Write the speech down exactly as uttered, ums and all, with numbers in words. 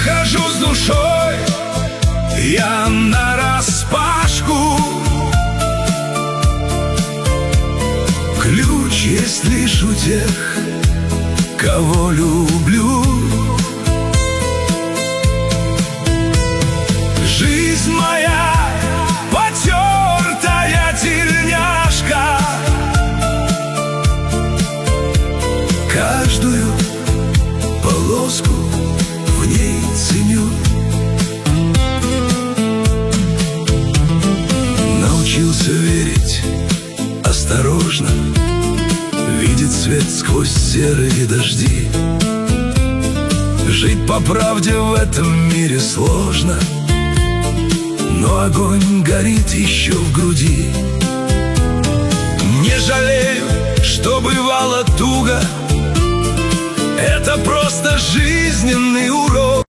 хожу с душой я нараспашку. Ключ есть лишь у тех, кого люблю. Жизнь моя потертая тельняшка, каждую полоску в ней ценю. Научился верить осторожно, видеть свет сквозь серые дожди. Жить по правде в этом мире сложно, но огонь горит еще в груди. Не жалею, что бывало туго, это просто жизненный урок.